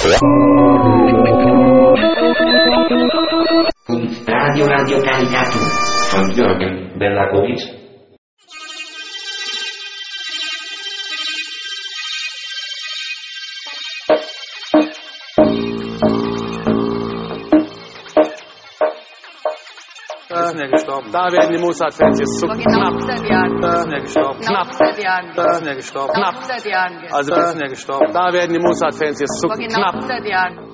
Radio Caricato von Jürgen Bellakowitsch. Ist nicht gestorben. Da werden die Mozart-Fans jetzt zu knapp. Ist nicht gestorben. Knapp. Ist nicht gestorben. Knapp. Also ist nicht gestorben. Da werden die Mozart-Fans jetzt zu knapp.